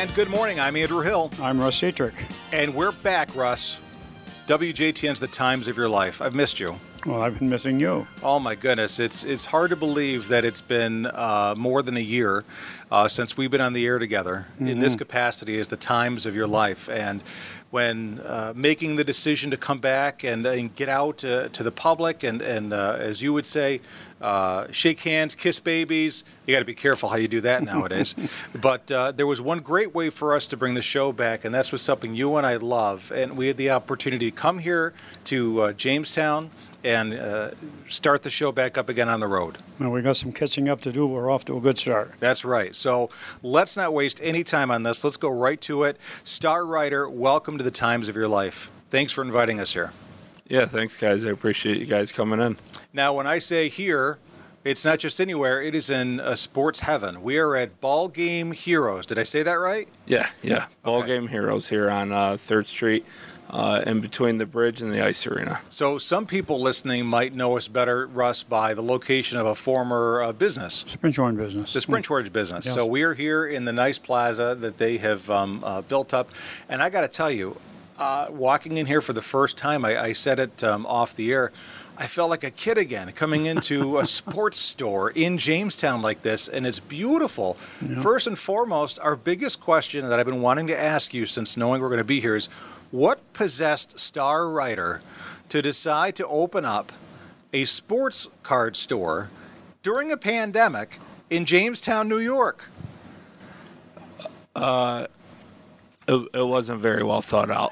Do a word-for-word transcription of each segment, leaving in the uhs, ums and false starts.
And good morning. I'm Andrew Hill. I'm Russ Dietrich. And we're back, Russ. W J T N's The Times of Your Life. I've missed you. Well, I've been missing you. Oh, my goodness. It's it's hard to believe that it's been uh, more than a year uh, since we've been on the air together mm-hmm. in this capacity as The Times of Your Life. And when uh, making the decision to come back and, and get out uh, to the public and, and uh, as you would say, uh, shake hands, kiss babies, you got to be careful how you do that nowadays. But uh, there was one great way for us to bring the show back, and that's was something you and I love. And we had the opportunity to come here to uh, Jamestown and uh, start the show back up again on the road. Well, we got some catching up to do. We're off to a good start. That's right. So let's not waste any time on this. Let's go right to it. Star writer, welcome to The Times of Your Life. Thanks for inviting us here. Yeah, thanks, guys. I appreciate you guys coming in. Now, when I say here, it's not just anywhere. It is in uh, sports heaven. We are at Ball Game Heroes. Did I say that right? Yeah, yeah. Ball Okay. Game Heroes here on uh, third Street, uh, in between the bridge and the ice arena. So some people listening might know us better, Russ, by the location of a former uh, business. Sprint Shortage business. The Sprint Shortage business. Yes. So we are here in the nice plaza that they have um, uh, built up. And I got to tell you, uh, walking in here for the first time, I, I said it um, off the air, I felt like a kid again, coming into a sports store in Jamestown like this, and it's beautiful. Yeah. First and foremost, our biggest question that I've been wanting to ask you since knowing we're going to be here is, what possessed Star Writer to decide to open up a sports card store during a pandemic in Jamestown, New York? Uh, it, it wasn't very well thought out.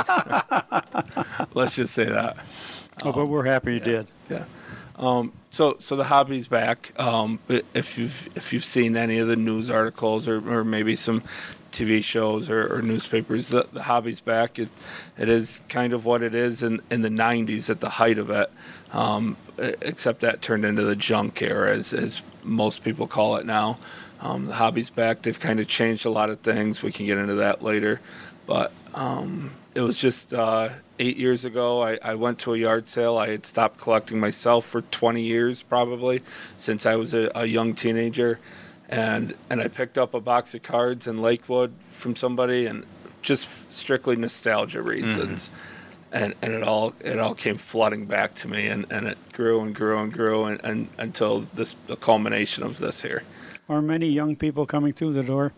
Let's just say that. Oh, but we're happy you yeah, did. Yeah. Um, so, so the hobby's back. Um, if you've if you've seen any of the news articles or, or maybe some T V shows or, or newspapers, the, the hobby's back. It it is kind of what it is in, in the nineties at the height of it, um, except that turned into the junk era, as as most people call it now. Um, the hobby's back. They've kind of changed a lot of things. We can get into that later, but um, it was just. Uh, Eight years ago, I, I went to a yard sale. I had stopped collecting myself for twenty years, probably, since I was a, a young teenager. And and I picked up a box of cards in Lakewood from somebody, and just strictly nostalgia reasons. Mm-hmm. And and it all it all came flooding back to me, and, and it grew and grew and grew and, and until this the culmination of this here. Are many young people coming through the door?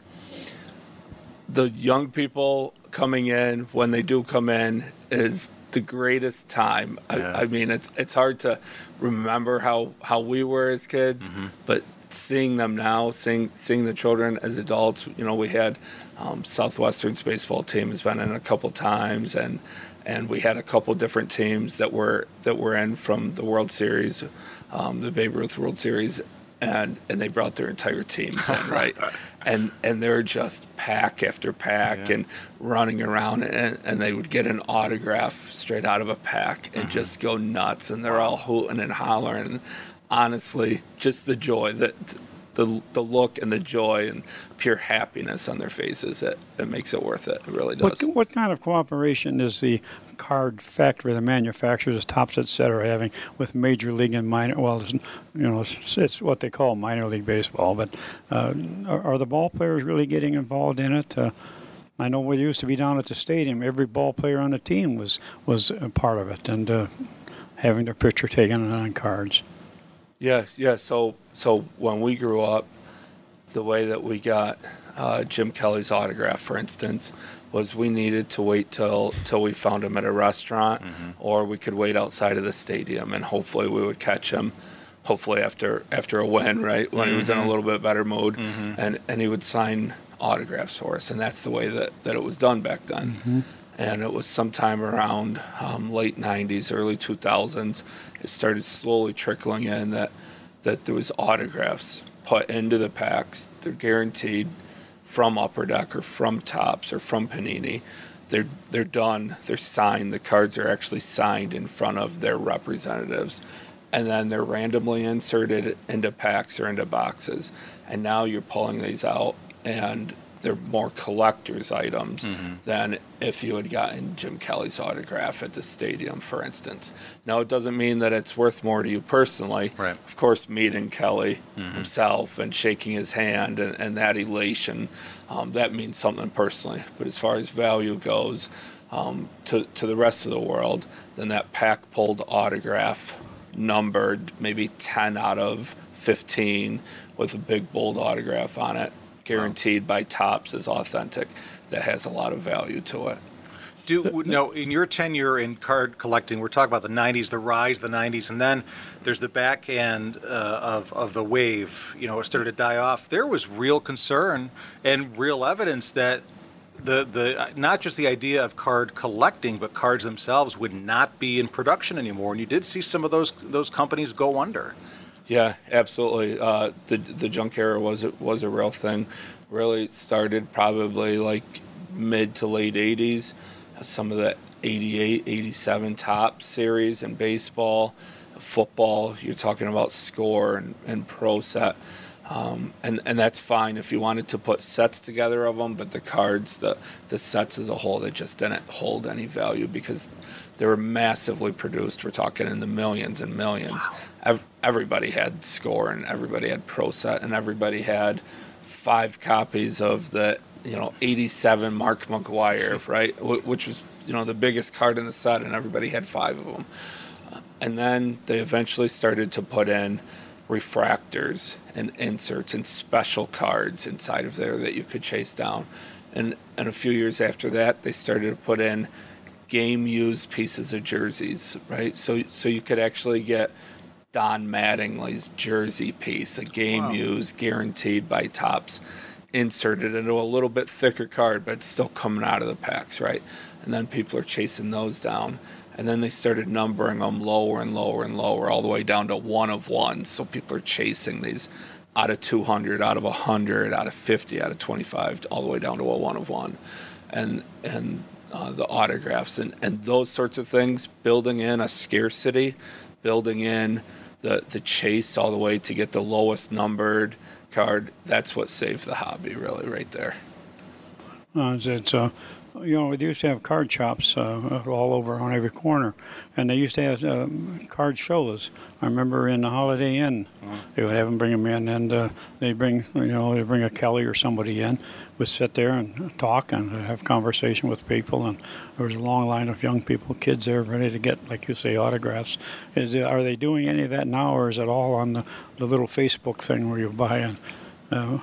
The young people coming in, when they do come in, is the greatest time. Yeah. I, I mean, it's it's hard to remember how, how we were as kids, mm-hmm. but seeing them now, seeing seeing the children as adults, you know, we had um, Southwestern's baseball team has been in a couple times, and and we had a couple different teams that were that were in from the World Series, um, the Babe Ruth World Series. And and they brought their entire teams in, right? and and they're just pack after pack yeah. and running around, and, and they would get an autograph straight out of a pack and mm-hmm. just go nuts, and they're all hooting and hollering. And honestly, just the joy, that the the look and the joy and pure happiness on their faces, it, it makes it worth it. It really does. What, what kind of cooperation is the card factory, the manufacturers, Topps, et cetera, having with Major League and minor? Well, it's, you know, it's, it's what they call minor league baseball. But uh, are, are the ball players really getting involved in it? Uh, I know we used to be down at the stadium. Every ball player on the team was was a part of it, and uh, having their picture taken on cards. Yes, yeah. So, so when we grew up, the way that we got uh, Jim Kelly's autograph, for instance, was we needed to wait till till we found him at a restaurant, mm-hmm. or we could wait outside of the stadium, and hopefully we would catch him. Hopefully after after a win, right, when mm-hmm. he was in a little bit better mood, mm-hmm. and and he would sign autographs for us, and that's the way that, that it was done back then. Mm-hmm. And it was sometime around um, late nineties, early two thousands, it started slowly trickling in that that there was autographs put into the packs. They're guaranteed from Upper Deck or from Topps or from Panini. They're they're done. They're signed. The cards are actually signed in front of their representatives, and then they're randomly inserted into packs or into boxes. And now you're pulling these out, and they're more collector's items mm-hmm. than if you had gotten Jim Kelly's autograph at the stadium, for instance. Now, it doesn't mean that it's worth more to you personally. Right. Of course, meeting Kelly mm-hmm. himself and shaking his hand and, and that elation, um, that means something personally. But as far as value goes, um, to, to the rest of the world, then that pack-pulled autograph numbered maybe ten out of fifteen with a big bold autograph on it, guaranteed by Topps as authentic, that has a lot of value to it. Do no, in your tenure in card collecting, we're talking about the nineties, the rise of the nineties, and then there's the back end uh, of, of the wave. You know, it started to die off. There was real concern and real evidence that the, the not just the idea of card collecting, but cards themselves would not be in production anymore. And you did see some of those those companies go under. Yeah, absolutely. Uh, the the junk era was was a real thing. Really started probably like mid to late eighties. Some of the eighty-eight, eighty-seven top series in baseball, football. You're talking about Score and, and Pro Set. Um, and, and that's fine if you wanted to put sets together of them, but the cards, the, the sets as a whole, they just didn't hold any value because they were massively produced. We're talking in the millions and millions. Wow. Ev- everybody had Score and everybody had Pro Set and everybody had five copies of the, you know, eighty-seven Mark McGwire, right, w- which was, you know, the biggest card in the set, and everybody had five of them. Uh, and then they eventually started to put in refractors and inserts and special cards inside of there that you could chase down. And and a few years after that, they started to put in game-used pieces of jerseys, right? So so you could actually get Don Mattingly's jersey piece, a game-used, wow. guaranteed by Topps, inserted into a little bit thicker card, but it's still coming out of the packs, right? And then people are chasing those down. And then they started numbering them lower and lower and lower, all the way down to one of one. So people are chasing these out of two hundred, out of one hundred, out of fifty, out of twenty-five, all the way down to a one of one. And and uh, the autographs and, and those sorts of things, building in a scarcity, building in the, the chase all the way to get the lowest numbered card, that's what saved the hobby, really, right there. Uh, it's, uh, you know, they used to have card shops uh, all over on every corner, and they used to have uh, card shows. I remember in the Holiday Inn, mm-hmm. they would have them bring them in, and uh, they'd bring, you know, they'd bring a Kelly or somebody in, would sit there and talk and have conversation with people, and there was a long line of young people, kids there, ready to get, like you say, autographs. Is, are they doing any of that now, or is it all on the, the little Facebook thing where you buy and? Uh,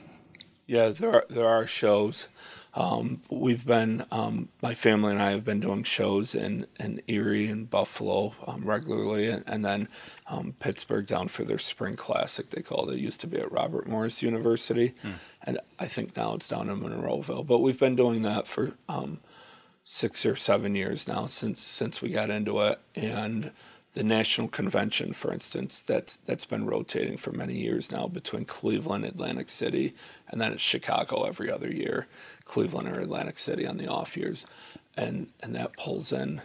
yeah, there are, there are shows. Um, we've been, um, my family and I have been doing shows in, in Erie and Buffalo um, regularly, and, and then um, Pittsburgh down for their spring classic, they called it. It used to be at Robert Morris University, mm. and I think now it's down in Monroeville. But we've been doing that for um, six or seven years now since since we got into it. And the national convention, for instance, that's that's been rotating for many years now between Cleveland, Atlantic City, and then it's Chicago every other year, Cleveland or Atlantic City on the off years, and and that pulls in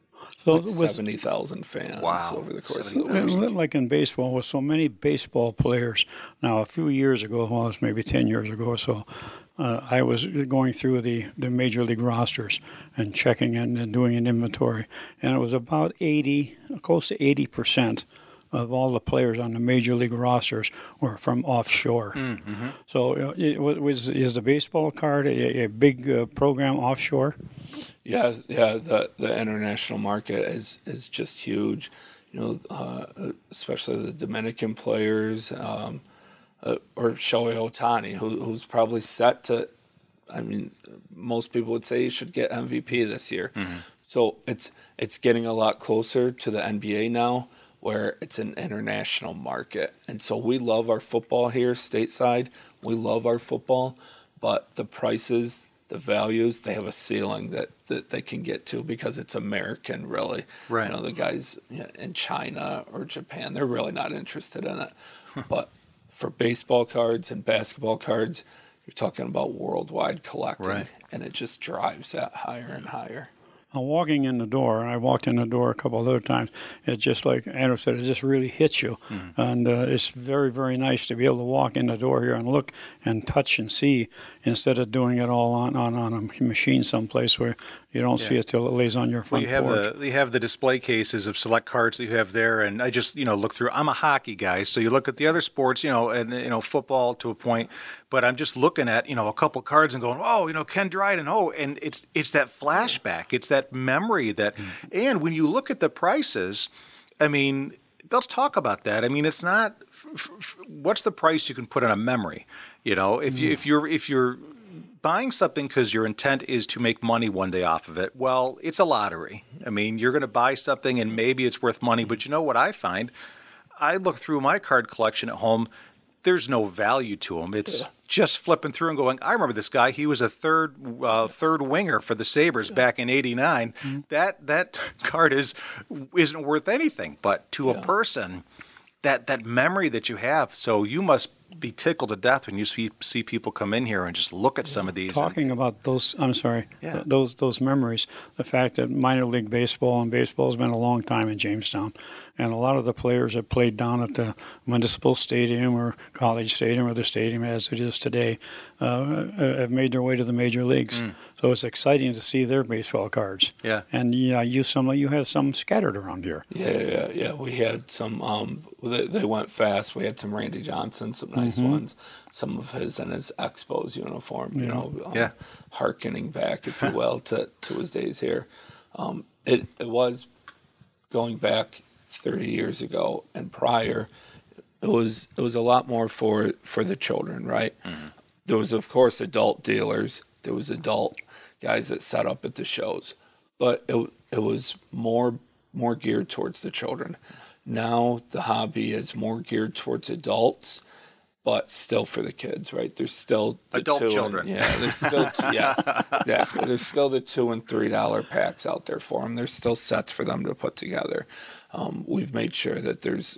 so like seventy thousand fans wow. over the course of the week. Like in baseball, with so many baseball players. Now, a few years ago, well, it was maybe ten years ago or so, Uh, I was going through the, the major league rosters and checking in and doing an inventory, and it was about eighty, close to eighty percent of all the players on the major league rosters were from offshore. Mm-hmm. So, uh, it was is the baseball card a, a big uh, program offshore? Yeah, yeah. The the international market is is just huge. You know, uh, especially the Dominican players. Um, Uh, or Shohei Ohtani, who, who's probably set to, I mean, most people would say he should get M V P this year. Mm-hmm. So it's it's getting a lot closer to the N B A now, where it's an international market. And so we love our football here stateside. We love our football, but the prices, the values, they have a ceiling that, that they can get to because it's American, really. Right. You know, the guys in China or Japan, they're really not interested in it. But for baseball cards and basketball cards, you're talking about worldwide collecting, right. and it just drives that higher and higher. uh, walking in the door, and I walked in the door a couple of other times, it just like Andrew said, it just really hits you. Mm-hmm. And uh, it's very, very nice to be able to walk in the door here and look and touch and see instead of doing it all on, on, on a machine someplace where you don't yeah. see it till it lays on your front well, you have porch. The, you have the display cases of select cards that you have there, and I just, you know, look through. I'm a hockey guy, so you look at the other sports, you know, and, you know, football to a point, but I'm just looking at, you know, a couple cards and going, oh, you know, Ken Dryden, oh, and it's it's that flashback, it's that memory that, mm-hmm. and when you look at the prices, I mean, let's talk about that. I mean, it's not, f- f- what's the price you can put on a memory? You know, if you if you're if you're buying something because your intent is to make money one day off of it, well, it's a lottery. I mean, you're going to buy something and maybe it's worth money, but you know what I find? I look through my card collection at home. There's no value to them. It's yeah. just flipping through and going, I remember this guy. He was a third uh, third winger for the Sabres back in eighty-nine. Mm-hmm. That that card is, isn't worth anything. But to yeah. a person, that, that memory that you have, so you must be tickled to death when you see see people come in here and just look at some of these. Talking and, about those, I'm sorry, yeah. th- those those memories. The fact that minor league baseball and baseball has been a long time in Jamestown, and a lot of the players that played down at the municipal stadium or college stadium or the stadium as it is today uh, have made their way to the major leagues. Mm. So it's exciting to see their baseball cards. Yeah, and yeah, you some you have some scattered around here. Yeah, yeah, yeah. We had some. Um, they, they went fast. We had some Randy Johnson, some nice mm-hmm. ones. Some of his in his Expos uniform. You yeah. know, um, yeah. harkening back, if you will, to, to his days here. Um, it it was going back thirty years ago and prior. It was it was a lot more for for the children, right? Mm-hmm. There was, of course, adult dealers. There was adult guys that set up at the shows, but it it was more more geared towards the children. Now the hobby is more geared towards adults, but still for the kids, right? There's still the adult two children. And, yeah, there's still yes, exactly. There's still the two and three dollar packs out there for them. There's still sets for them to put together. Um, we've made sure that there's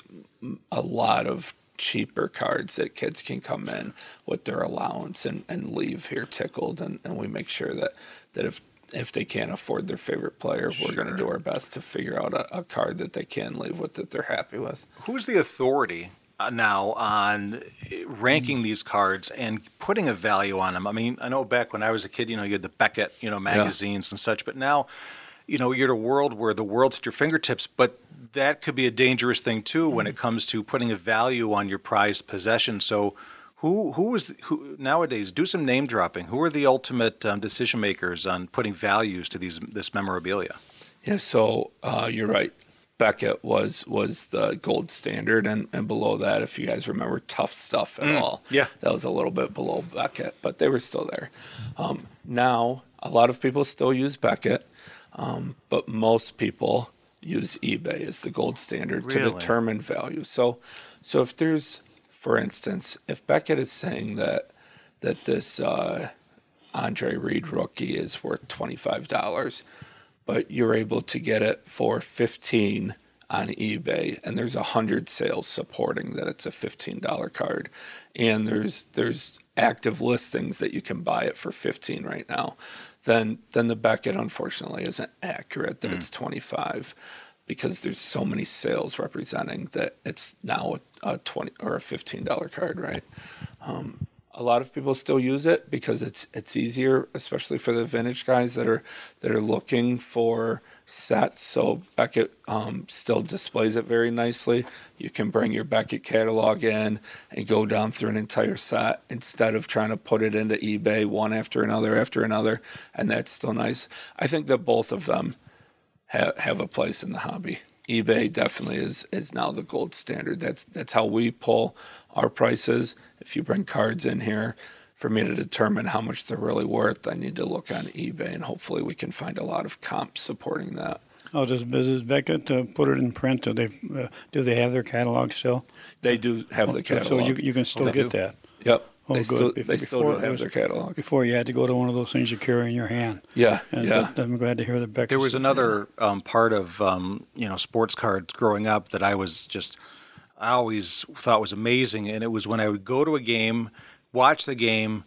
a lot of cheaper cards that kids can come in with their allowance and, and leave here tickled, and, and we make sure that, that if if they can't afford their favorite player, sure. we're going to do our best to figure out a, a card that they can leave with that they're happy with. Who's the authority uh, now on ranking mm. these cards and putting a value on them? I mean, I know back when I was a kid, you know, you had the Beckett, you know, magazines yeah. and such, but now, you know, you're at a world where the world's at your fingertips, but that could be a dangerous thing too when it comes to putting a value on your prized possession. So who who is who nowadays, do some name dropping, who are the ultimate um, decision makers on putting values to these this memorabilia? Yeah, so uh, you're right. Beckett was was the gold standard, and, and below that, if you guys remember Tough Stuff at mm, all, yeah, that was a little bit below Beckett, but they were still there. Um, now, a lot of people still use Beckett, um, but most people use eBay as the gold standard really? to determine value. So, so if there's, for instance, if Beckett is saying that that this uh, Andre Reed rookie is worth twenty-five dollars, but you're able to get it for fifteen on eBay, and there's a hundred sales supporting that it's a fifteen dollar card, and there's there's active listings that you can buy it for fifteen right now, then then the Beckett unfortunately isn't accurate that mm. it's twenty-five, because there's so many sales representing that it's now a, a twenty or a fifteen dollar card, right? Um, a lot of people still use it because it's it's easier, especially for the vintage guys that are that are looking for sets. So Beckett um, still displays it very nicely. You can bring your Beckett catalog in and go down through an entire set instead of trying to put it into eBay one after another after another, and that's still nice. I think that both of them have have a place in the hobby. eBay definitely is is now the gold standard. That's that's how we pull our prices. If you bring cards in here, for me to determine how much they're really worth, I need to look on eBay, and hopefully we can find a lot of comps supporting that. Oh, does, does Beckett uh, put it in print? Do they uh, do they have their catalog still? They do have the catalog. So you you can still oh, get that. Yep. Oh, they good. still Before, they still do have their catalog. Before you had to go to one of those things you carry in your hand. Yeah, and yeah. But I'm glad to hear that Beckett. There was another um, part of um, you know sports cards growing up that I was just I always thought was amazing, and it was when I would go to a game, watch the game,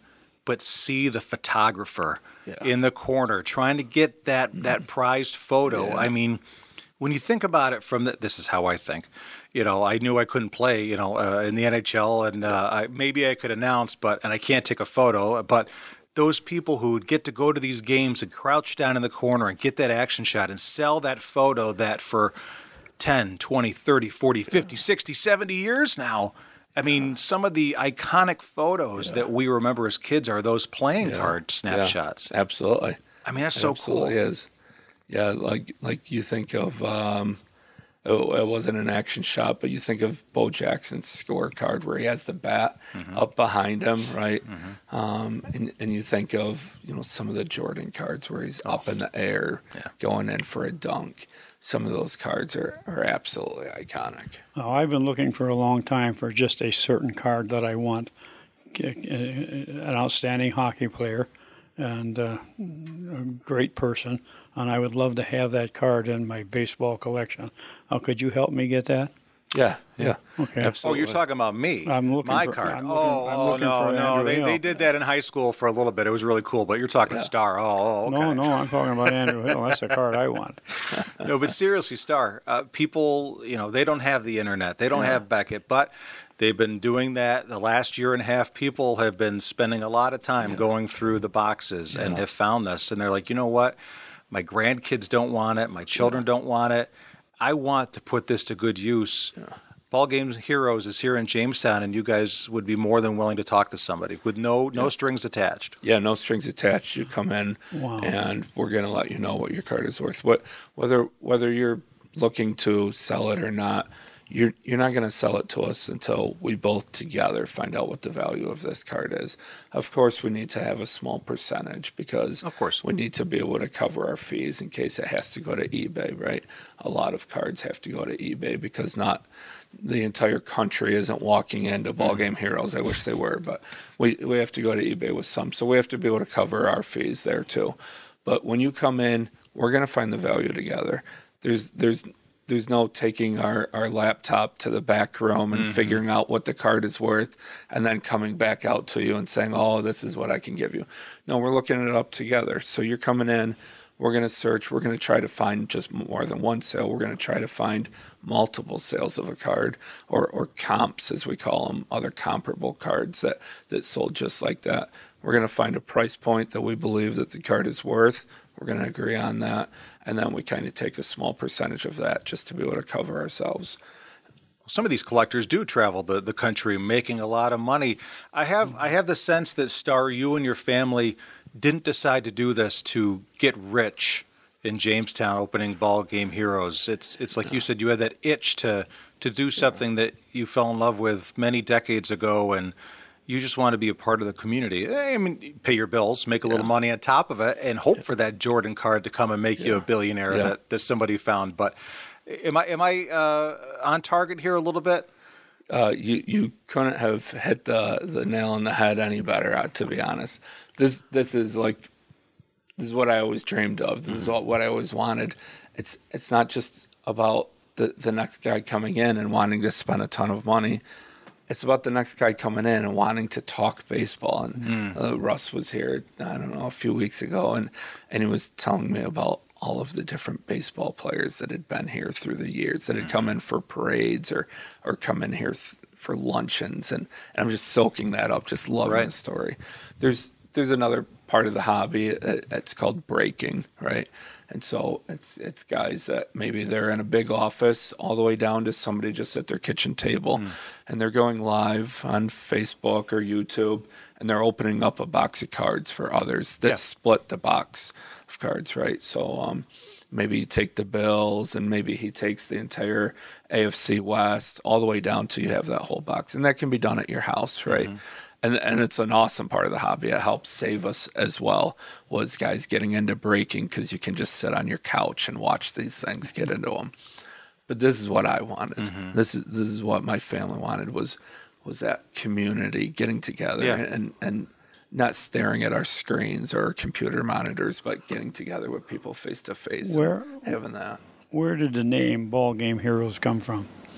but see the photographer Yeah. in the corner trying to get that, that prized photo. Yeah. I mean, when you think about it from the, this is how I think. You know, I knew I couldn't play, you know, uh, in the N H L, and uh, I, maybe I could announce, but and I can't take a photo. But those people who would get to go to these games and crouch down in the corner and get that action shot and sell that photo that for ten, twenty, thirty, forty, fifty, sixty, seventy years now. I mean, some of the iconic photos yeah. that we remember as kids are those playing yeah. card snapshots. Yeah. Absolutely. I mean, that's it so absolutely cool. It is. Yeah, like like you think of, um, it, it wasn't an action shot, but you think of Bo Jackson's scorecard where he has the bat mm-hmm. up behind him, right? Mm-hmm. Um, and, and you think of, you know, some of the Jordan cards where he's oh. up in the air yeah. going in for a dunk. Some of those cards are, are absolutely iconic. Oh, I've been looking for a long time for just a certain card that I want. An outstanding hockey player and uh, a great person, and I would love to have that card in my baseball collection. Oh, could you help me get that? Yeah, yeah. Okay. Absolutely. Oh, you're talking about me. I'm looking My for, card. I'm oh, looking, I'm oh looking no, for no. Andrew They Hill. they did that in high school for a little bit. It was really cool, but you're talking yeah. Star. Oh, oh, okay. No, no, I'm talking about Andrew Hill. That's the card I want. No, but seriously, Star, uh, people, you know, they don't have the internet. They don't yeah. have Beckett, but they've been doing that the last year and a half. People have been spending a lot of time yeah. going through the boxes yeah. and have found this. And they're like, you know what? My grandkids don't want it. My children yeah. don't want it. I want to put this to good use. Yeah. Ball Games Heroes is here in Jamestown, and you guys would be more than willing to talk to somebody with no no yeah. strings attached. Yeah, no strings attached. You come in, wow. and we're going to let you know what your card is worth. What whether whether you're looking to sell it or not, you're you're not going to sell it to us until we both together find out what the value of this card is. Of course, we need to have a small percentage because of course we need to be able to cover our fees in case it has to go to eBay, right? A lot of cards have to go to eBay because not the entire country isn't walking into Ball Game Heroes. I wish they were, but we we have to go to eBay with some. So we have to be able to cover our fees there too. But when you come in, we're going to find the value together. There's there's There's no taking our, our laptop to the back room and mm-hmm. figuring out what the card is worth and then coming back out to you and saying, oh, this is what I can give you. No, we're looking it up together. So you're coming in, we're going to search, we're going to try to find just more than one sale. We're going to try to find multiple sales of a card or, or comps, as we call them, other comparable cards that, that sold just like that. We're going to find a price point that we believe that the card is worth. We're going to agree on that. And then we kind of take a small percentage of that just to be able to cover ourselves. Some of these collectors do travel the, the country making a lot of money. I have I have the sense that, Star, you and your family didn't decide to do this to get rich in Jamestown opening Ball Game Heroes. It's it's like you said, you had that itch to, to do something that you fell in love with many decades ago, and you just want to be a part of the community. I mean, pay your bills, make a little yeah. money on top of it, and hope yeah. for that Jordan card to come and make yeah. you a billionaire yeah. that, that somebody found. But am I am I uh, on target here a little bit? Uh, you you couldn't have hit the, the nail on the head any better, uh, to be honest. This this is like this is what I always dreamed of. This mm-hmm. is what, what I always wanted. It's it's not just about the, the next guy coming in and wanting to spend a ton of money. It's about the next guy coming in and wanting to talk baseball. And mm. uh, Russ was here, I don't know, a few weeks ago, and, and he was telling me about all of the different baseball players that had been here through the years, that had come in for parades or, or come in here th- for luncheons. And, and I'm just soaking that up, just loving right. the story. There's there's another part of the hobby. It's called breaking, right? And so it's it's guys that maybe they're in a big office all the way down to somebody just at their kitchen table, mm. and they're going live on Facebook or YouTube, and they're opening up a box of cards for others that yeah. split the box of cards, right? So um, maybe you take the Bills, and maybe he takes the entire A F C West all the way down to you have that whole box, and that can be done at your house, right? Mm-hmm. And and it's an awesome part of the hobby. It helps save us as well, was guys getting into breaking because you can just sit on your couch and watch these things, get into them. But this is what I wanted. Mm-hmm. This is this is what my family wanted, was was that community getting together yeah. and, and not staring at our screens or computer monitors, but getting together with people face to face. Where having that. Where did the name Ball Game Heroes come from?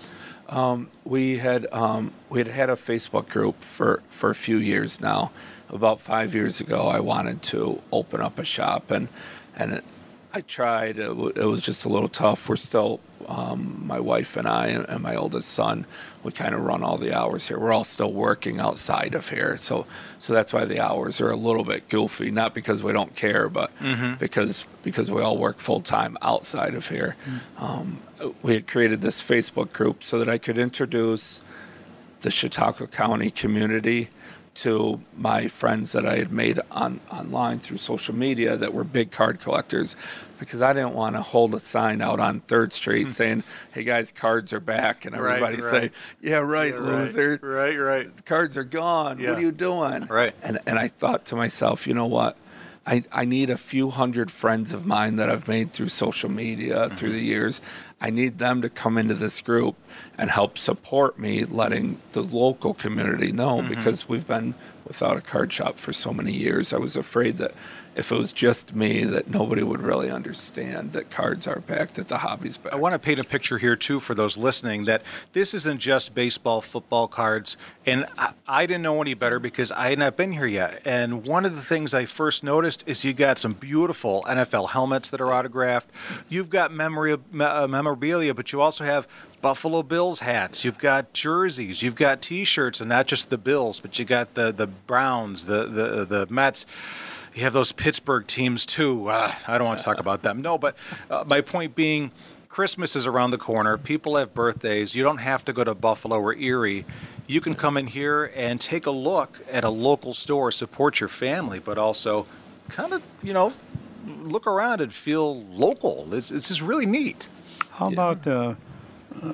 Um, we had um, we had had a Facebook group for, for a few years now. About five years ago, I wanted to open up a shop, and and it, I tried. It, w- it was just a little tough. We're still, um, my wife and I and, and my oldest son, we kind of run all the hours here. We're all still working outside of here, so so that's why the hours are a little bit goofy. Not because we don't care, but mm-hmm. because because we all work full time outside of here. Mm-hmm. Um, we had created this Facebook group so that I could introduce the Chautauqua County community to my friends that I had made on online through social media that were big card collectors, because I didn't want to hold a sign out on Third Street saying, "Hey guys, cards are back," and everybody right, right. say, "Yeah, right, yeah, loser. Right, right. right. The cards are gone. Yeah. What are you doing?" Right. And and I thought to myself, you know what? I, I need a few hundred friends of mine that I've made through social media mm-hmm. through the years. I need them to come into this group and help support me, letting the local community know, mm-hmm. because we've been without a card shop for so many years. I was afraid that if it was just me, that nobody would really understand that cards are back, that the hobby's back. I want to paint a picture here, too, for those listening, that this isn't just baseball, football cards. And I, I didn't know any better because I had not been here yet. And one of the things I first noticed is you got some beautiful N F L helmets that are autographed. You've got memory, uh, memorabilia, but you also have Buffalo Bills hats. You've got jerseys. You've got T-shirts, and not just the Bills, but you got the, the Browns, the, the, the Mets. You have those Pittsburgh teams, too. Uh, I don't want to talk about them. No, but uh, my point being, Christmas is around the corner. People have birthdays. You don't have to go to Buffalo or Erie. You can come in here and take a look at a local store, support your family, but also kind of, you know, look around and feel local. It's, it's just really neat. How about uh, uh,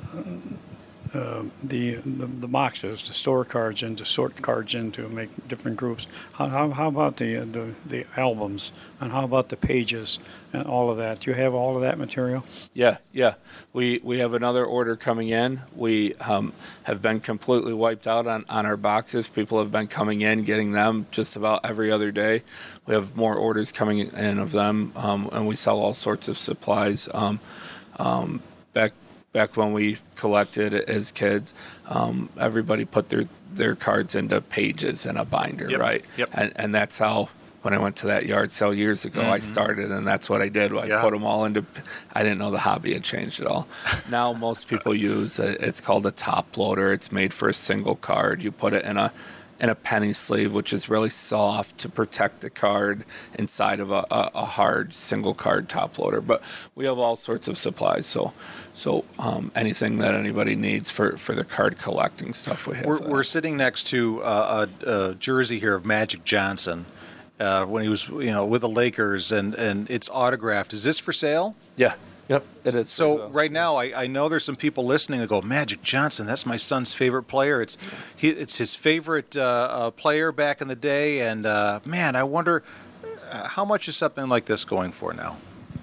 uh, the, the the boxes, to store cards in, to sort cards in, to make different groups? How how, how about the, uh, the the albums, and how about the pages and all of that? Do you have all of that material? Yeah, yeah. We we have another order coming in. We um, have been completely wiped out on, on our boxes. People have been coming in, getting them just about every other day. We have more orders coming in of them, um, and we sell all sorts of supplies. Um, um, back back when we collected as kids, um, everybody put their, their cards into pages in a binder, yep. right? Yep. And and that's how, when I went to that yard sale years ago, mm-hmm. I started, and that's what I did. I yeah. put them all into. I didn't know the hobby had changed at all. Now most people use a, it's called a top loader. It's made for a single card. You put it in a in a penny sleeve, which is really soft to protect the card inside of a, a, a hard single card top loader. But we have all sorts of supplies, so so um, anything that anybody needs for, for the card collecting stuff we have. We're, we're sitting next to uh, a, a jersey here of Magic Johnson uh, when he was, you know, with the Lakers, and, and it's autographed. Is this for sale? Yeah. Yep, it is. So right now, I, I know there's some people listening that go, Magic Johnson, that's my son's favorite player. It's he, it's his favorite uh, uh, player back in the day, and uh, man, I wonder uh, how much is something like this going for now?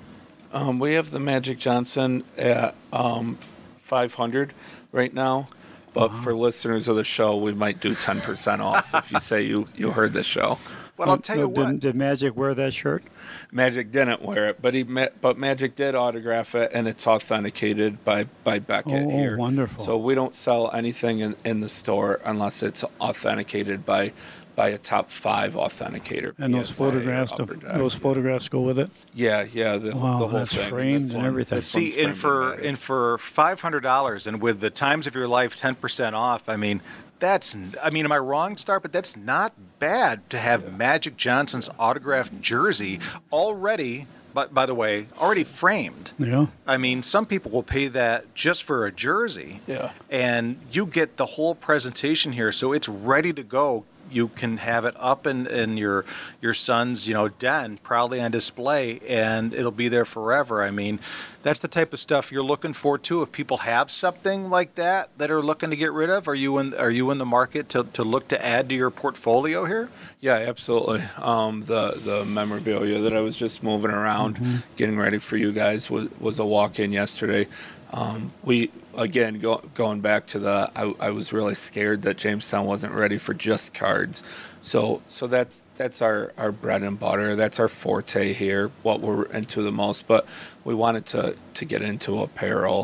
Um, we have the Magic Johnson at um, five hundred right now, but uh-huh. for listeners of the show, we might do ten percent off if you say you, you heard the show. But I'll tell you did, what. Did Magic wear that shirt? Magic didn't wear it, but he but Magic did autograph it, and it's authenticated by, by Beckett oh, here. Oh, wonderful! So we don't sell anything in, in the store unless it's authenticated by by a top five authenticator. And those photographs, the, those photographs go with it. Yeah, yeah. The, wow, the whole that's thing. framed and everything. See, and for and for five hundred dollars, and with the times of your life ten percent off, I mean. That's, I mean, am I wrong, Star? But that's not bad to have yeah. Magic Johnson's autographed jersey already, but by the way, already framed. Yeah. I mean, some people will pay that just for a jersey. Yeah. And you get the whole presentation here, so it's ready to go. You can have it up in, in your your son's, you know, den, proudly on display, and it'll be there forever. I mean, that's the type of stuff you're looking for too. If people have something like that that are looking to get rid of, are you in are you in the market to, to look to add to your portfolio here? Yeah, absolutely. Um, the the memorabilia that I was just moving around, mm-hmm. getting ready for you guys was was a walk-in yesterday. Um, we again go, going back to the I, I was really scared that Jamestown wasn't ready for just cards, so so that's that's our, our bread and butter. That's our forte here, what we're into the most. But we wanted to to get into apparel.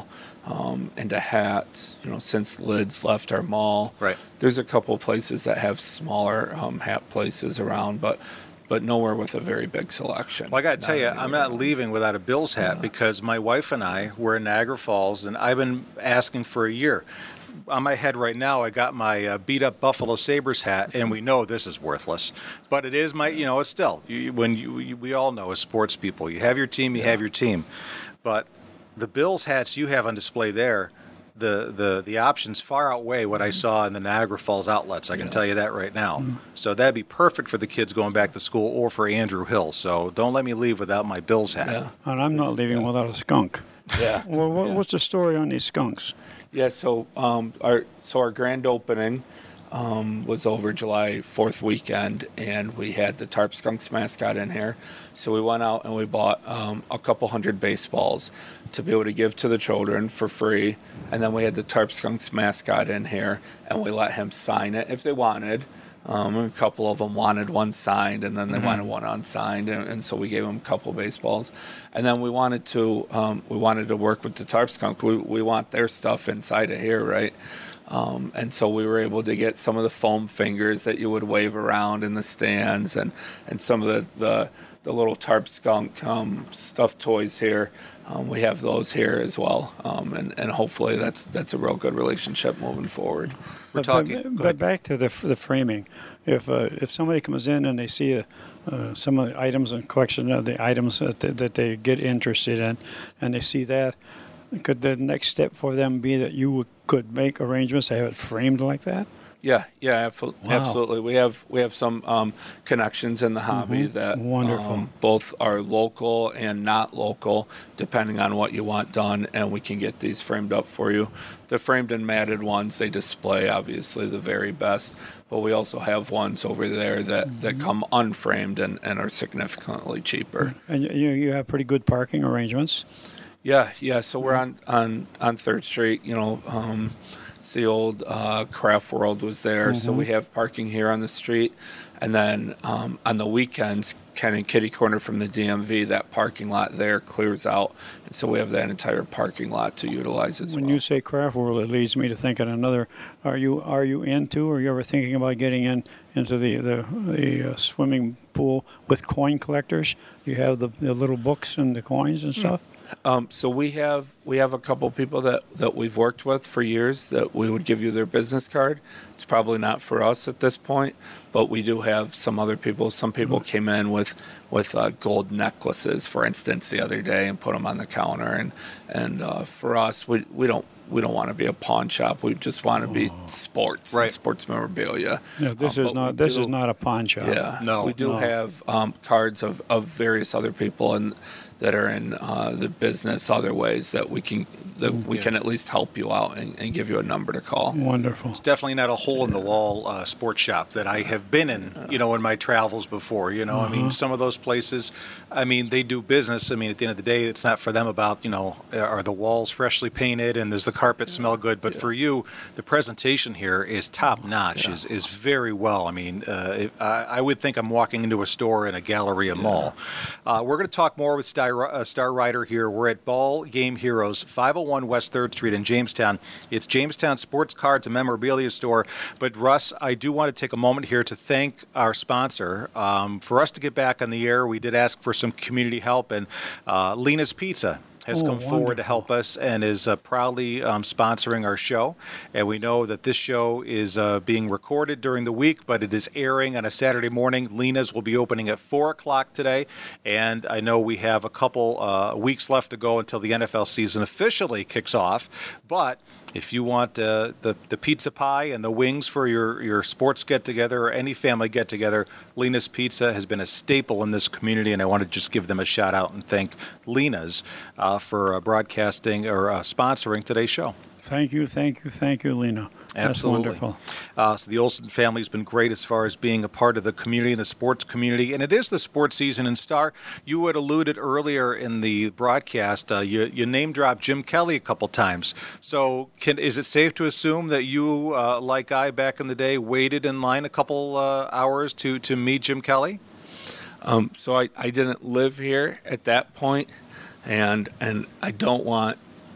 um, into hats. You know, since Lids left our mall, Right. there's a couple of places that have smaller um, hat places around, but but nowhere with a very big selection. Well, I got to tell you, anywhere I'm not around. leaving without a Bills hat because my wife and I were in Niagara Falls, and I've been asking for a year. On my head right now, I got my uh, beat-up Buffalo Sabres hat, and we know this is worthless. But it is my, you know, it's still, you, when you, you, we all know as sports people, you have your team, you have your team. But the Bills hats you have on display there, the, the, the options far outweigh what I saw in the Niagara Falls outlets. I can Yeah. tell you that right now. So that'd be perfect for the kids going back to school or for Andrew Hill. So don't let me leave without my Bills hat. Yeah. And I'm not leaving without a skunk. Yeah. Well, what, Yeah. what's the story on these skunks? Yeah, so um, our so our grand opening um, was over July fourth weekend, and we had the Tarp Skunks mascot in here. So we went out and we bought um, a couple hundred baseballs to be able to give to the children for free. And then we had the Tarp Skunks mascot in here, and we let him sign it if they wanted. Um, a couple of them wanted one signed, and then they Mm-hmm. wanted one unsigned, and, and so we gave them a couple baseballs. And then we wanted to um, we wanted to work with the Tarp Skunk. We we want their stuff inside of here, right? Um, and so we were able to get some of the foam fingers that you would wave around in the stands, and, and some of the, the, the little Tarp Skunk um, stuffed toys here. Um, we have those here as well, um, and, and hopefully that's that's a real good relationship moving forward. We're But- talking. But, go but ahead. back to the the framing. If uh, if somebody comes in and they see a, uh, some of the items and collection of the items that they, that they get interested in, and they see that, could the next step for them be that you would, could make arrangements to have it framed like that? Yeah, yeah, abso- Wow. absolutely. We have we have some um, connections in the hobby that Wonderful. um, both are local and not local, depending on what you want done, and we can get these framed up for you. The framed and matted ones, they display obviously the very best, but we also have ones over there that, that come unframed and, and are significantly cheaper. And you you have pretty good parking arrangements. Yeah, yeah. So we're on on on Third Street. You know, um, it's the old uh, Craft World was there, so we have parking here on the street, and then um, on the weekends, kind of kitty corner from the D M V, that parking lot there clears out, and so we have that entire parking lot to utilize as When well. you say craft world, it leads me to think of another. Are you are you into, or are you ever thinking about getting in into the the, the uh, swimming pool with coin collectors? You have the, the little books and the coins and stuff. Um, so we have we have a couple people that, that we've worked with for years that we would give you their business card. It's probably not for us at this point, but we do have some other people. Some people came in with with uh, gold necklaces, for instance, the other day, and put them on the counter. And and uh, for us, we we don't we don't want to be a pawn shop. We just want to be sports, and Right. sports memorabilia. No, this Um, is but not we this do- is not a pawn shop. Yeah, No. we do No. have um, cards of, of various other people and that are in uh, the business other ways that we can that we Yeah. can at least help you out and, and give you a number to call. Wonderful. It's definitely not a hole in the wall uh, sports shop that I have been in, you know, in my travels before. You know, I mean, some of those places, I mean, they do business. I mean, at the end of the day, it's not for them about, you know, are the walls freshly painted and does the carpet smell good? But for you, the presentation here is top notch, is, is very well. I mean, uh, it, I, I would think I'm walking into a store in a Galleria mall. Uh, we're going to talk more with Star, uh, Star Rider here. We're at Ball Game Heroes, five oh one West third Street in Jamestown. It's Jamestown Sports Cards and Memorabilia Store. But Russ, I do want to take a moment here to thank our sponsor. Um, for us to get back on the air, we did ask for some community help, and uh, Lena's Pizza has Oh, come forward to wonderful. help us and is uh, proudly um, sponsoring our show. And we know that this show is uh, being recorded during the week, but it is airing on a Saturday morning. Lena's will be opening at four o'clock today. And I know we have a couple uh, weeks left to go until the N F L season officially kicks off. But if you want uh, the, the pizza pie and the wings for your, your sports get-together or any family get-together, Lena's Pizza has been a staple in this community, and I want to just give them a shout-out and thank Lena's uh, for uh, broadcasting or uh, sponsoring today's show. Thank you, thank you, thank you, Lena. That's Absolutely. wonderful. Uh, so the Olson family has been great as far as being a part of the community and the sports community. And it is the sports season. And Star, you had alluded earlier in the broadcast, uh, you, you name dropped Jim Kelly a couple times. So can, is it safe to assume that you, uh, like I back in the day, waited in line a couple uh, hours to, to meet Jim Kelly? Um, so I, I didn't live here at that point, and and I don't want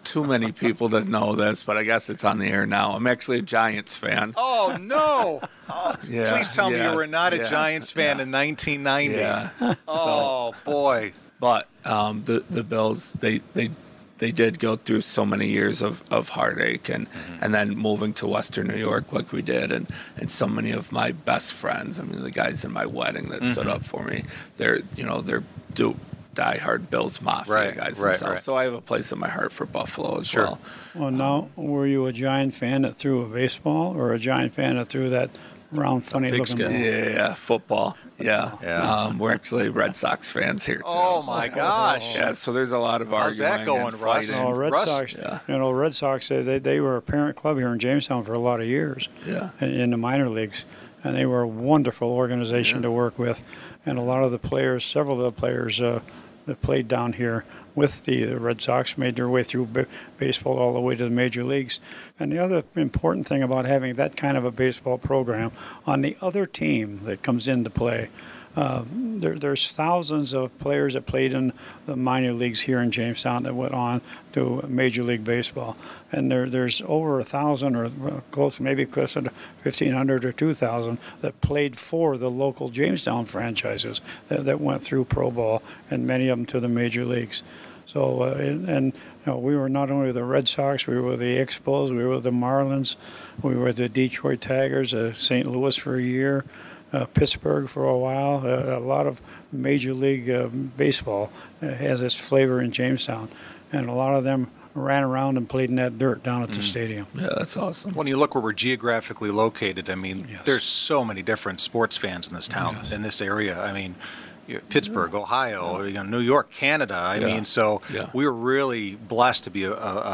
too many people that know this, but I guess it's on the air now. I'm actually a Giants fan. Oh, no. Oh, Yeah, please tell me yes, you were not a yes, Giants fan yeah. in nineteen ninety. Yeah. Oh, boy. But um, the the Bills, they they they did go through so many years of, of heartache, and, mm-hmm. and then moving to Western New York like we did, and, and so many of my best friends, I mean, the guys in my wedding that mm-hmm. stood up for me, they're you know they're do diehard Bills Mafia right, guys right, themselves. Right. So I have a place in my heart for Buffalo as sure. well. Well, now, were you a Giant fan that threw a baseball, or a Giant fan that threw that round, funny-looking ball? Yeah, yeah, football. Yeah, yeah. Um, we're actually Red Sox fans here too. Oh my gosh! Yeah, so there's a lot of How's arguing. that going, and Russ? fighting. Oh, Red Russ? Sox. Yeah. You know, Red Sox. They they were a parent club here in Jamestown for a lot of years. Yeah. In, in the minor leagues, and they were a wonderful organization Yeah. to work with, and a lot of the players, several of the players uh, that played down here with the Red Sox made their way through b- baseball all the way to the major leagues. And the other important thing about having that kind of a baseball program on the other team that comes into play, uh, there, there's thousands of players that played in the minor leagues here in Jamestown that went on to Major League Baseball. And there, there's over a thousand or close, maybe close to fifteen hundred or two thousand that played for the local Jamestown franchises that, that went through pro ball, and many of them to the major leagues. So, uh, and, and you know, we were not only the Red Sox, we were the Expos, we were the Marlins, we were the Detroit Tigers, uh, Saint Louis for a year, uh, Pittsburgh for a while. Uh, a lot of Major League uh, Baseball uh, has its flavor in Jamestown, and a lot of them ran around and played in that dirt down at the Mm. stadium. Yeah, that's awesome. When you look where we're geographically located, I mean, Yes. there's so many different sports fans in this town, Yes. in this area. I mean, you know, Pittsburgh, Ohio, you know, New York, Canada. I Yeah. mean, so Yeah. we were really blessed to be a, a,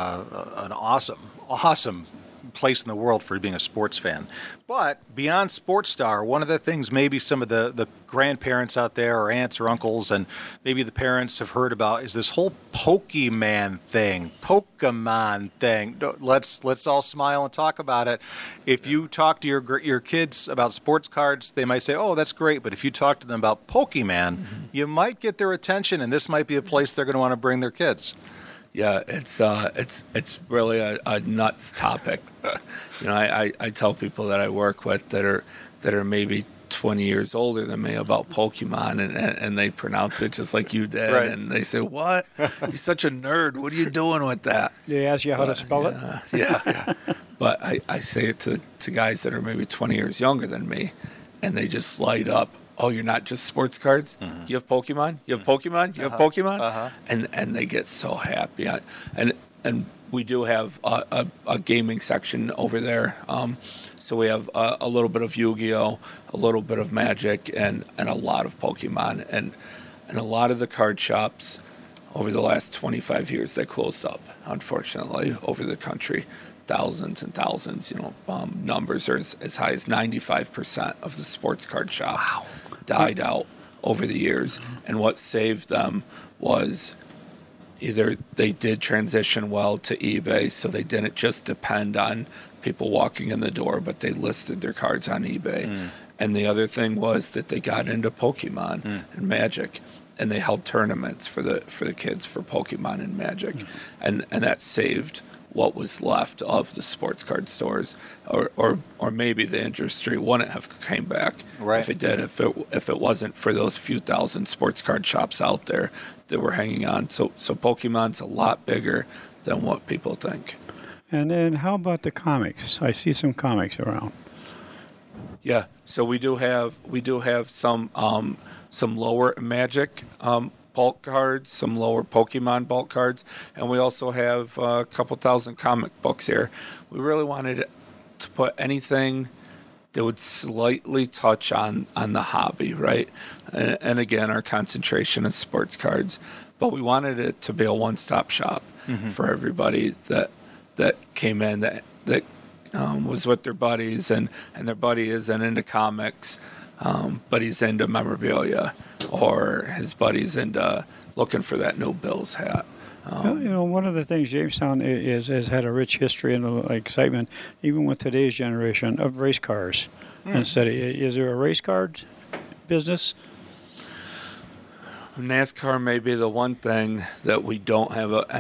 a, an awesome, awesome place in the world for being a sports fan. But beyond Sports Star, one of the things maybe some of the, the grandparents out there or aunts or uncles and maybe the parents have heard about is this whole Pokemon thing, Pokemon thing. Let's let's all smile and talk about it. If you talk to your your kids about sports cards, they might say, "Oh, that's great." But if you talk to them about Pokemon, mm-hmm. you might get their attention, and this might be a place they're going to want to bring their kids. Yeah, it's uh, it's it's really a, a nuts topic. You know, I, I, I tell people that I work with that are that are maybe twenty years older than me about Pokemon, and, and, and they pronounce it just like you did, right. and they say, "What? You're such a nerd. What are you doing with that?" They ask you how but, to spell yeah, it? Yeah. But I, I say it to to guys that are maybe twenty years younger than me, and they just light up. Oh, you're not just sports cards? Mm-hmm. You have Pokemon? You have Pokemon? You have uh-huh. Pokemon? Uh-huh. And and they get so happy. I, and and we do have a, a, a gaming section over there. Um, so we have a, a little bit of Yu-Gi-Oh, a little bit of Magic, and, and a lot of Pokemon. And and a lot of the card shops over the last twenty-five years, they closed up, unfortunately, over the country. Thousands and thousands, you know, um, numbers are as, as high as ninety-five percent of the sports card shops wow. died out over the years. And what saved them was either they did transition well to eBay, so they didn't just depend on people walking in the door, but they listed their cards on eBay. Mm. And the other thing was that they got into Pokemon mm. and Magic, and they held tournaments for the for the kids for Pokemon and Magic, mm. and and that saved what was left of the sports card stores, or or, or maybe the industry wouldn't have came back right. if it did, if it if it wasn't for those few thousand sports card shops out there that were hanging on. So so Pokemon's a lot bigger than what people think. And then how about the comics? I see some comics around. Yeah, so we do have we do have some um, some lower Magic um, bulk cards, some lower Pokemon bulk cards, and we also have uh, a couple thousand comic books here. We really wanted to put anything that would slightly touch on, on the hobby, right? And, and again, our concentration is sports cards, but we wanted it to be a one-stop shop mm-hmm. for everybody that that came in that that um, was with their buddies, and, and their buddy isn't into comics, um, but he's into memorabilia, or his buddy's into looking for that new Bills hat. Um, well, you know, one of the things Jamestown is has had a rich history and excitement, even with today's generation, of race cars. Mm. Instead, of, is there a race car business? NASCAR may be the one thing that we don't have a,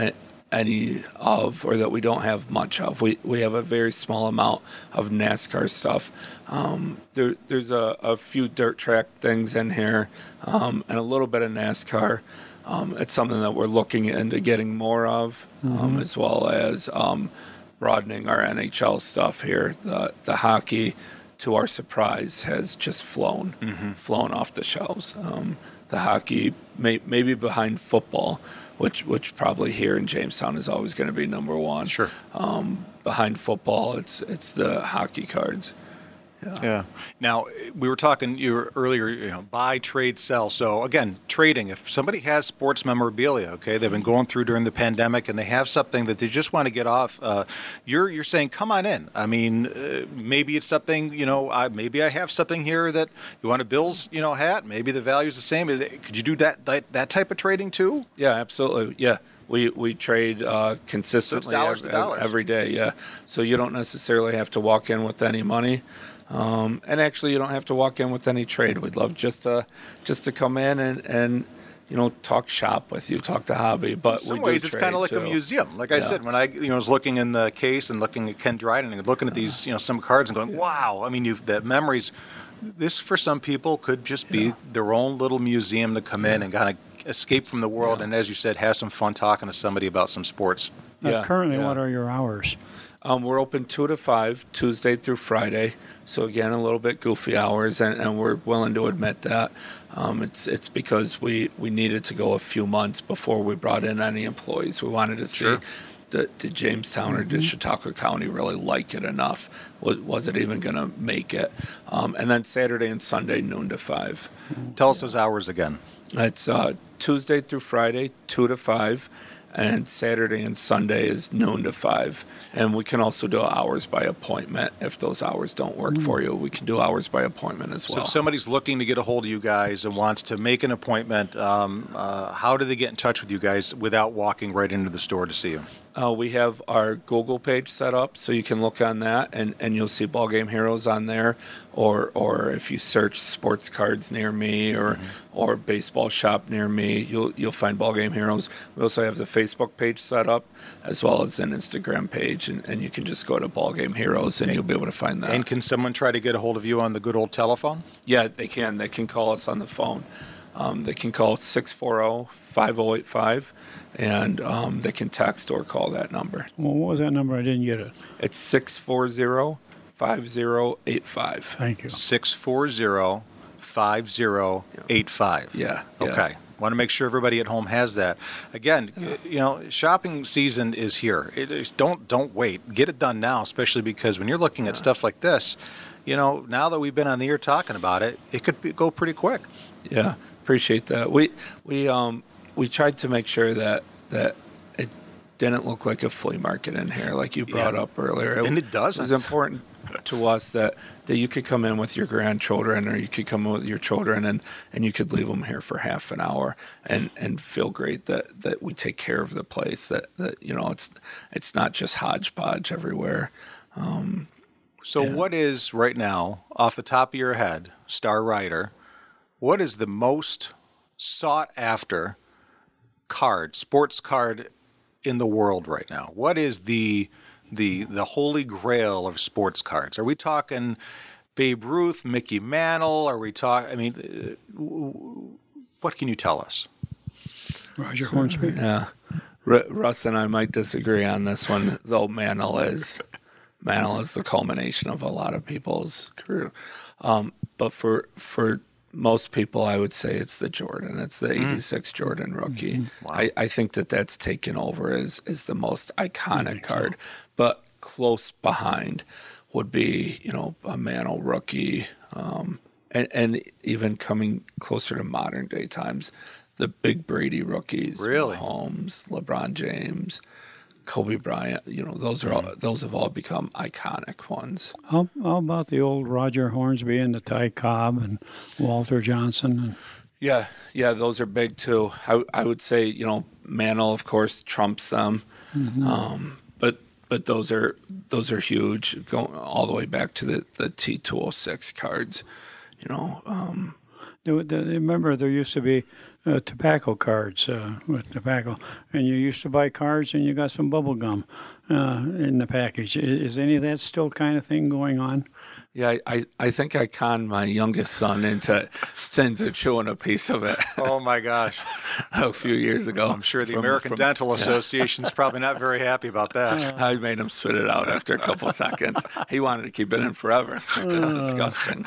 any of, or that we don't have much of. We we have a very small amount of NASCAR stuff. Um, there there's a, a few dirt track things in here, um, and a little bit of NASCAR. Um, it's something that we're looking into getting more of, um, mm-hmm. as well as um, broadening our N H L stuff here. The the hockey, to our surprise, has just flown, mm-hmm. flown off the shelves. Um, the hockey, may, maybe behind football, which which probably here in Jamestown is always going to be number one. Sure. Um, behind football, it's it's the hockey cards. Yeah. yeah. Now, we were talking you were earlier, you know, buy, trade, sell. So, again, trading. If somebody has sports memorabilia, okay, they've been going through during the pandemic and they have something that they just want to get off, uh, you're you're saying, come on in. I mean, uh, maybe it's something, you know, I, maybe I have something here that you want a Bills, you know, hat. Maybe the value's the same. Could you do that that, that type of trading too? Yeah, absolutely. Yeah. We we trade uh, consistently so dollars every, to dollars. every day, yeah. So you don't necessarily have to walk in with any money. Um, and actually, you don't have to walk in with any trade. We'd love just to just to come in and, and you know talk shop with you, talk to hobby. But in some we ways, do it's trade kind of like too. a museum. Like I Yeah. said, when I you know was looking in the case and looking at Ken Dryden and looking at these you know some cards and going, wow. I mean, you the memories. This for some people could just be Yeah. their own little museum to come in and kind of escape from the world. Yeah. And as you said, have some fun talking to somebody about some sports. Uh, Yeah, currently, yeah. what are your hours? Um, we're open two to five, Tuesday through Friday. So again, a little bit goofy hours, and, and we're willing to admit that. Um, it's it's because we, we needed to go a few months before we brought in any employees. We wanted to see Sure. did, did Jamestown or did Chautauqua County really like it enough? Was, was it even going to make it? Um, and then Saturday and Sunday, noon to five. Tell us those hours again. It's uh, Tuesday through Friday, two to five. And Saturday and Sunday is noon to five. And we can also do hours by appointment. If those hours don't work for you, we can do hours by appointment as well. So if somebody's looking to get a hold of you guys and wants to make an appointment, um, uh, how do they get in touch with you guys without walking right into the store to see you? Uh, we have our Google page set up, so you can look on that, and, and you'll see Ball Game Heroes on there. Or or if you search sports cards near me or mm-hmm. or baseball shop near me, you'll you'll find Ball Game Heroes. We also have the Facebook page set up, as well as an Instagram page, and, and you can just go to Ball Game Heroes, and you'll be able to find that. And can someone try to get a hold of you on the good old telephone? Yeah, they can. They can call us on the phone. Um, they can call six four zero, five zero eight five, and um, they can text or call that number. Well, what was that number? I didn't get it. It's six four zero, five zero eight five. Thank you. six four zero, five zero eight five. Yeah. yeah. Okay. Want to make sure everybody at home has that. Again, yeah. you know, shopping season is here. It is, don't don't wait. Get it done now, especially because when you're looking at stuff like this, you know, now that we've been on the air talking about it, it could be, go pretty quick. Yeah. Appreciate that. We we um we tried to make sure that that it didn't look like a flea market in here, like you brought Yeah. up earlier. And it doesn't. It was important to us that, that you could come in with your grandchildren, or you could come in with your children, and, and you could leave them here for half an hour and, and feel great that, that we take care of the place. That, that you know it's it's not just hodgepodge everywhere. Um, so yeah. what is right now, off the top of your head, Star Rider? What is the most sought after card, sports card in the world right now? What is the the the holy grail of sports cards? Are we talking Babe Ruth, Mickey Mantle? Are we talking? I mean, uh, what can you tell us? Roger Hornsby. Yeah, R- Russ and I might disagree on this one, though. Mantle is Mantle is the culmination of a lot of people's career, um, but for for most people, I would say it's the Jordan. It's the eighty-six mm. Jordan rookie. Mm-hmm. Wow. I, I think that that's taken over as, as the most iconic mm-hmm. card. But close behind would be, you know, a Mantle rookie. Um, and, and even coming closer to modern day times, the big Brady rookies. Really? Mahomes, LeBron James, Kobe Bryant, you know, those are all, those have all become iconic ones. How, how about the old Roger Hornsby and the Ty Cobb and Walter Johnson? And... Yeah, yeah, those are big too. I, I would say, you know, Mantle, of course, trumps them, mm-hmm. um, but but those are those are huge, going all the way back to the the T two oh six cards, you know. Um, the, the, remember there used to be uh, tobacco cards uh, with tobacco, and you used to buy cards and you got some bubble gum uh, in the package. Is, is any of that still kind of thing going on? Yeah, I, I think I conned my youngest son into into chewing a piece of it. Oh my gosh! A few years ago. I'm sure the from, American from, Dental Association's yeah. probably not very happy about that. I made him spit it out after a couple of seconds. He wanted to keep it in forever. It's like, that's disgusting.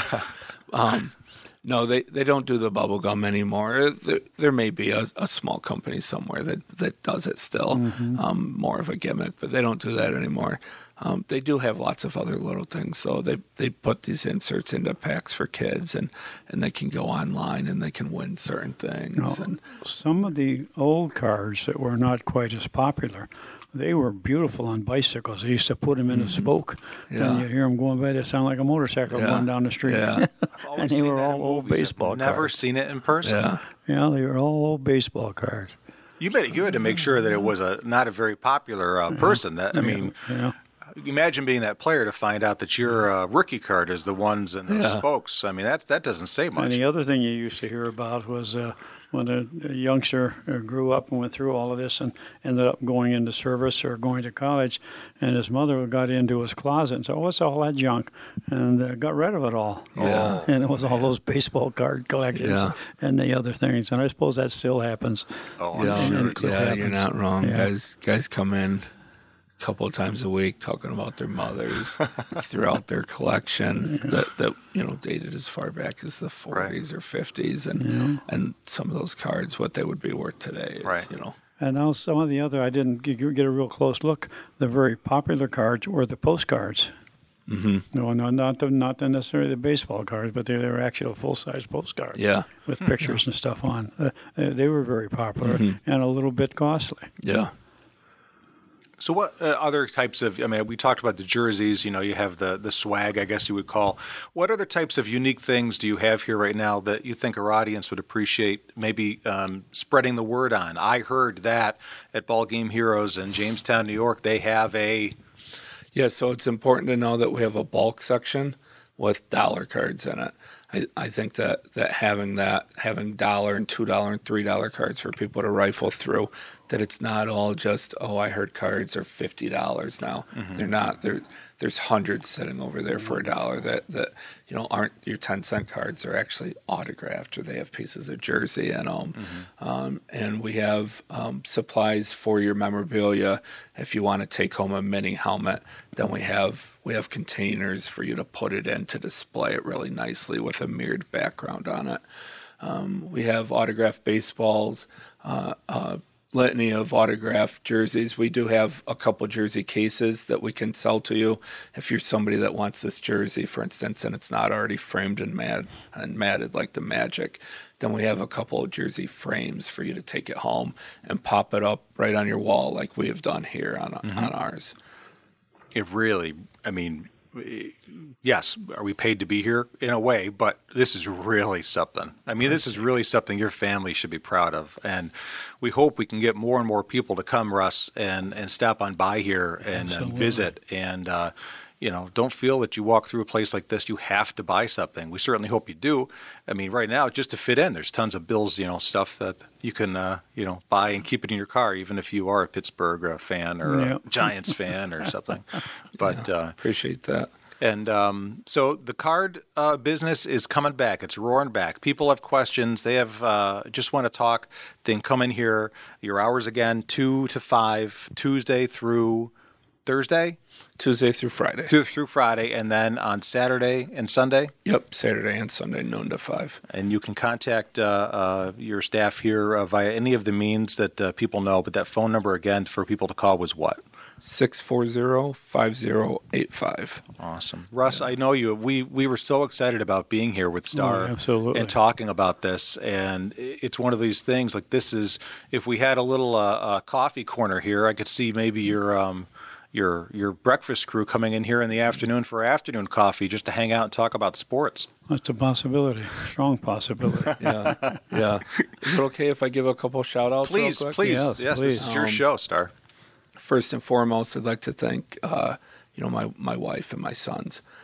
Um, no, they, they don't do the bubble gum anymore. There, there may be a, a small company somewhere that, that does it still, mm-hmm. um, more of a gimmick, but they don't do that anymore. Um, they do have lots of other little things. So they, they put these inserts into packs for kids, and, and they can go online and they can win certain things. No, and some of the old cards that were not quite as popular, they were beautiful on bicycles. They used to put them in a spoke, yeah. and you hear them going by. They sound like a motorcycle yeah. going down the street. Yeah. And they were all old baseball I've cards. never seen it in person. Yeah. Yeah, they were all old baseball cards. You made you had to make sure that it was a not a very popular uh, person. That I mean, yeah. imagine being that player to find out that your uh, rookie card is the ones in the Yeah. spokes. I mean, that that doesn't say much. And the other thing you used to hear about was uh, when a, a youngster uh, grew up and went through all of this and ended up going into service or going to college, and his mother got into his closet and said, "Oh, what's all that junk?" and uh, got rid of it all. Yeah. And it was all those baseball card collections Yeah. and the other things. And I suppose that still happens. Oh, I'm Yeah, sure and it it yeah, does. you're happens. not wrong. Yeah. Guys guys come in a couple of times a week talking about their mothers throughout their collection that, that you know dated as far back as the forties or fifties, and Yeah. and some of those cards, what they would be worth today is, Right. you know. And now some of the other, I didn't g- get a real close look. The very popular cards were the postcards. Mm-hmm. No, no, not the, not the necessarily the baseball cards, but they, they were actual full-size postcards. Yeah. With pictures and stuff on. Uh, uh, they were very popular Mm-hmm. and a little bit costly. Yeah. So what uh, other types of, I mean, we talked about the jerseys, you know, you have the, the swag, I guess you would call. What other types of unique things do you have here right now that you think our audience would appreciate maybe um, spreading the word on? I heard that at Ball Game Heroes in Jamestown, New York, they have a... Yeah, so it's important to know that we have a bulk section with dollar cards in it. I, I think that, that having that, having dollar and two dollar and three dollar cards for people to rifle through, that it's not all just, oh, I heard cards are fifty dollars now. Mm-hmm. They're not. They're, there's hundreds sitting over there for a dollar that, that you know aren't your ten cent cards. They're actually autographed, or they have pieces of jersey in them. Mm-hmm. Um, and we have um, supplies for your memorabilia. If you want to take home a mini helmet, then we have we have containers for you to put it in to display it really nicely with a mirrored background on it. Um, we have autographed baseballs. Uh, uh, litany of autographed jerseys. We do have a couple jersey cases that we can sell to you if you're somebody that wants this jersey, for instance, and it's not already framed and mat and matted like the Magic. Then we have a couple of jersey frames for you to take it home and pop it up right on your wall like we have done here on mm-hmm. on ours. It really, I mean, yes, are we paid to be here? In a way, but this is really something. I mean, this is really something your family should be proud of. And we hope we can get more and more people to come, Russ, and, and stop on by here and, and visit. And, uh, you know, don't feel that you walk through a place like this, you have to buy something. We certainly hope you do. I mean, right now, just to fit in, there's tons of Bills, you know, stuff that you can, uh, you know, buy and keep it in your car, even if you are a Pittsburgh uh, fan or yeah. a Giants fan or something. But yeah, uh, appreciate that. And um, so the card uh, business is coming back. It's roaring back. People have questions. They have uh, just want to talk. Then come in here. Your hours again, two to five, Tuesday through Thursday? Tuesday through Friday. Two through Friday, and then on Saturday and Sunday? Yep, Saturday and Sunday, noon to five. And you can contact uh, uh, your staff here uh, via any of the means that uh, people know. But that phone number, again, for people to call was what? six four zero, five zero eight five. Awesome. Russ, yeah. I know you. We we were so excited about being here with Star oh, absolutely. and talking about this. And it's one of these things, like this is, if we had a little uh, uh, coffee corner here, I could see maybe your um, your your breakfast crew coming in here in the afternoon for afternoon coffee just to hang out and talk about sports. That's a possibility, strong possibility. yeah, yeah. Is it okay if I give a couple shout-outs Please, real quick? please. Yes, yes, please. this is your Um, show, Star. First and foremost, I'd like to thank uh, you know my my wife and my sons.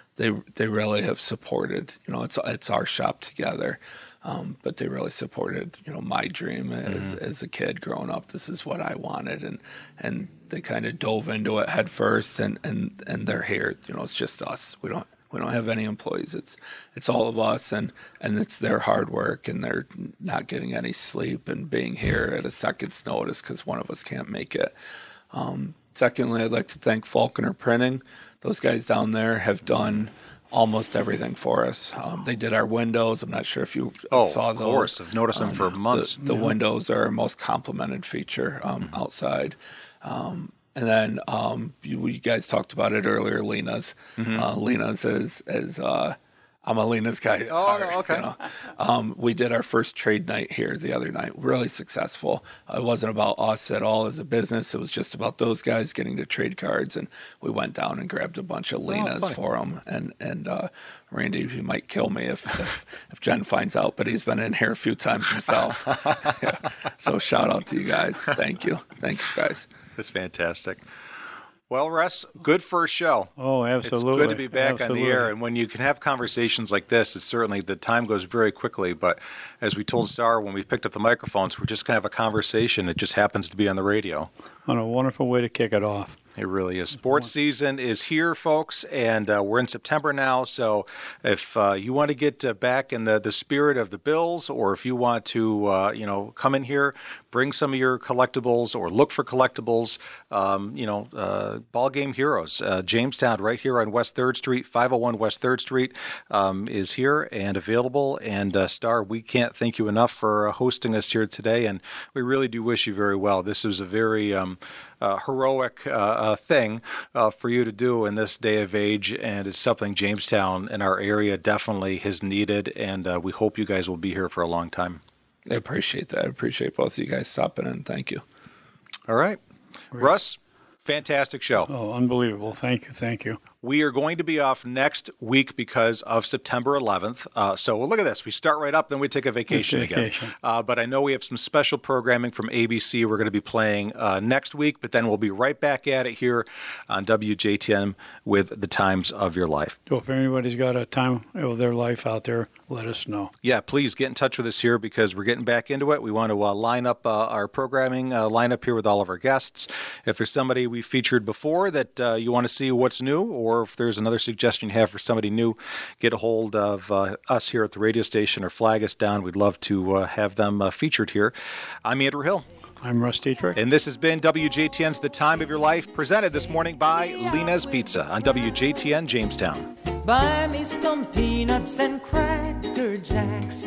they they really have supported. You know, it's it's our shop together. Um, but they really supported, you know, my dream as mm-hmm. as a kid growing up. This is what I wanted, and and they kind of dove into it head first, and, and, and they're here. You know, it's just us. We don't we don't have any employees. It's it's all of us, and, and it's their hard work, and they're not getting any sleep and being here at a second's notice because one of us can't make it. Um, secondly, I'd like to thank Falconer Printing. Those guys down there have done almost everything for us. Um, they did our windows. I'm not sure if you oh, saw of those. Of course, I've noticed them um, for months. The, the yeah. windows are our most complimented feature um, mm-hmm. outside. Um, and then um, you, you guys talked about it earlier, Lena's. Mm-hmm. Uh, Lena's is, is uh, I'm a Lena's guy. Oh, hard, no, okay. You know? um, we did our first trade night here the other night. Really successful. Uh, it wasn't about us at all as a business. It was just about those guys getting to trade cards. And we went down and grabbed a bunch of Lena's oh, for them. And, and uh, Randy, he might kill me if, if, if Jen finds out, but he's been in here a few times himself. Yeah. So shout out to you guys. Thank you. Thanks, guys. That's fantastic. Well, Russ, good first show. Oh, absolutely. It's good to be back absolutely. on the air. And when you can have conversations like this, it's certainly, the time goes very quickly. But as we told Star when we picked up the microphones, we're just going to have a conversation. It just happens to be on the radio. On a wonderful way to kick it off. It really is. Sports season is here, folks, and uh, we're in September now. So if uh, you want to get uh, back in the, the spirit of the Bills, or if you want to, uh, you know, come in here, bring some of your collectibles or look for collectibles, um, you know, uh, Ball Game Heroes, uh, Jamestown, right here on West third Street, five oh one West third Street, um, is here and available. And uh, Star, we can't thank you enough for uh, hosting us here today, and we really do wish you very well. This was a very um, uh, heroic uh, uh, thing uh, for you to do in this day of age, and it's something Jamestown and our area definitely has needed, and uh, we hope you guys will be here for a long time. I appreciate that. I appreciate both of you guys stopping in. Thank you. All right. Great. Russ, fantastic show. Oh, unbelievable. Thank you. Thank you. We are going to be off next week because of September eleventh. Uh, so well, look at this. We start right up, then we take a vacation, vacation. again. Uh, but I know we have some special programming from A B C we're going to be playing uh, next week, but then we'll be right back at it here on W J T N with The Times of Your Life. So if anybody's got a time of their life out there, let us know. Yeah, please get in touch with us here because we're getting back into it. We want to uh, line up uh, our programming, uh, line up here with all of our guests. If there's somebody we featured before that uh, you want to see what's new, or or if there's another suggestion you have for somebody new, get a hold of uh, us here at the radio station or flag us down. We'd love to uh, have them uh, featured here. I'm Andrew Hill. I'm Russ Dietrich. And this has been W J T N's The Time of Your Life, presented this morning by Lena's Pizza on W J T N Jamestown. Buy me some peanuts and cracker jacks.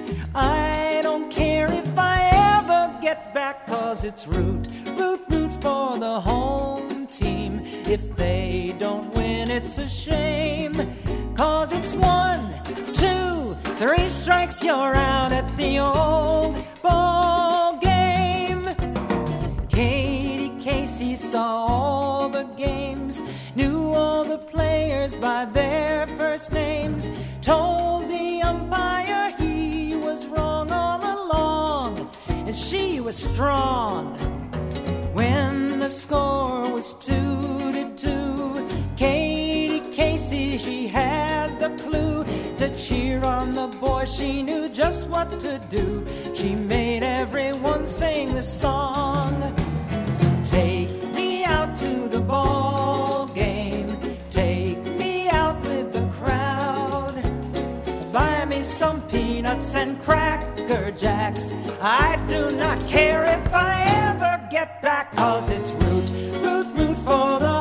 I don't care if I ever get back, 'cause it's root, root, root for the home team. If they don't win, it's a shame, 'cause it's one, two, three strikes, you're out at the old ball game. Katie Casey saw all the games, knew all the players by their first names, told the umpire he was wrong all along, and she was strong. When the score was two to two, Katie Casey, she had the clue to cheer on the boy. She knew just what to do. She made everyone sing the song. Take me out to the ball game. Take me out with the crowd. Buy me some peanuts and cracker jacks. I do not care if I ever get back, 'cause it's root, root, root for the